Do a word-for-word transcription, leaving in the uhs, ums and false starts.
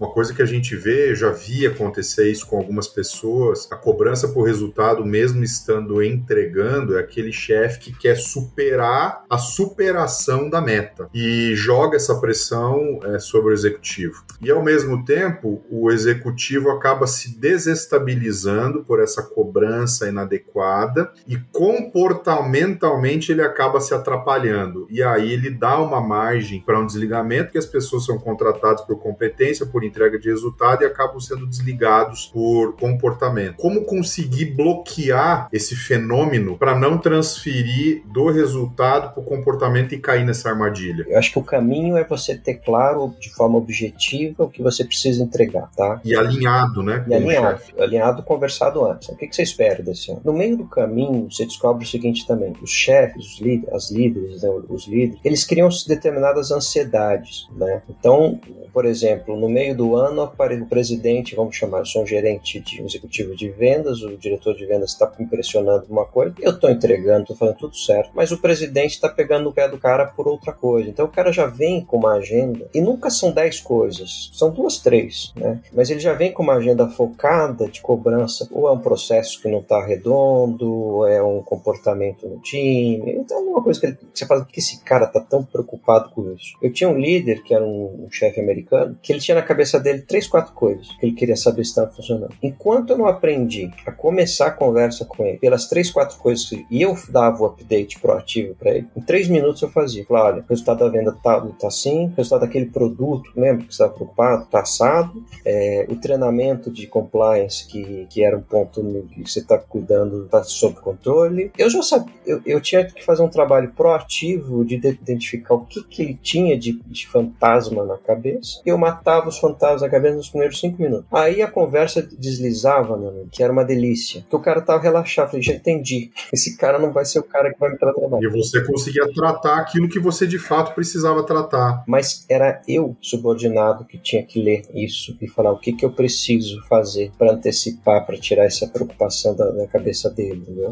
Uma coisa que a gente vê, eu já vi acontecer isso com algumas pessoas, a cobrança por resultado, mesmo estando entregando, é aquele chefe que quer superar a superação da meta e joga essa pressão é, sobre o executivo. E, ao mesmo tempo, o executivo acaba se desestabilizando por essa cobrança inadequada e, comportamentalmente, ele acaba se atrapalhando. E aí ele dá uma margem para um desligamento, que as pessoas são contratadas por competência, por entrega de resultado e acabam sendo desligados por comportamento. Como conseguir bloquear esse fenômeno para não transferir do resultado para o comportamento e cair nessa armadilha? Eu acho que o caminho é você ter claro, de forma objetiva, o que você precisa entregar, tá? E alinhado, né? E alinhado, alinhado, conversado antes. O que você espera desse ano? No meio do caminho, você descobre o seguinte também: os chefes, os líderes, as líderes, né, os líderes, eles criam determinadas ansiedades, né? Então, por exemplo, no meio do ano, o presidente, vamos chamar, eu sou um gerente de um executivo de vendas, o diretor de vendas está me impressionando uma coisa, eu estou entregando, estou fazendo tudo certo, mas o presidente está pegando no pé do cara por outra coisa. Então o cara já vem com uma agenda, e nunca são dez coisas, são duas, três, né? Mas ele já vem com uma agenda focada de cobrança, ou é um processo que não está redondo, ou é um comportamento no time. Então é uma coisa que, ele, que você fala, que esse cara está tão preocupado com isso. Eu tinha um líder, que era um, um chefe americano, que ele tinha na cabeça dele três, quatro coisas que ele queria saber se estava funcionando. Enquanto eu não aprendi a começar a conversa com ele pelas três, quatro coisas que, e eu dava o update proativo para ele, em três minutos eu fazia. Falei, olha, o resultado da venda tá, tá assim, o resultado daquele produto, lembra que você estava preocupado, tá assado, é, o treinamento de compliance, que, que era um ponto que você está cuidando, tá sob controle. Eu já sabia, eu, eu tinha que fazer um trabalho proativo de, de identificar o que, que ele tinha de, de fantasma na cabeça. Eu matava os fantasmas na cabeça nos primeiros cinco minutos. Aí a conversa deslizava, meu amigo, que era uma delícia. Porque o cara tava relaxado. Eu falei, já entendi. Esse cara não vai ser o cara que vai me tratar mais. E você conseguia tratar aquilo que você de fato precisava tratar. Mas era eu, subordinado, que tinha que ler isso e falar o que, que eu preciso fazer para antecipar, para tirar essa preocupação da, da cabeça dele, entendeu?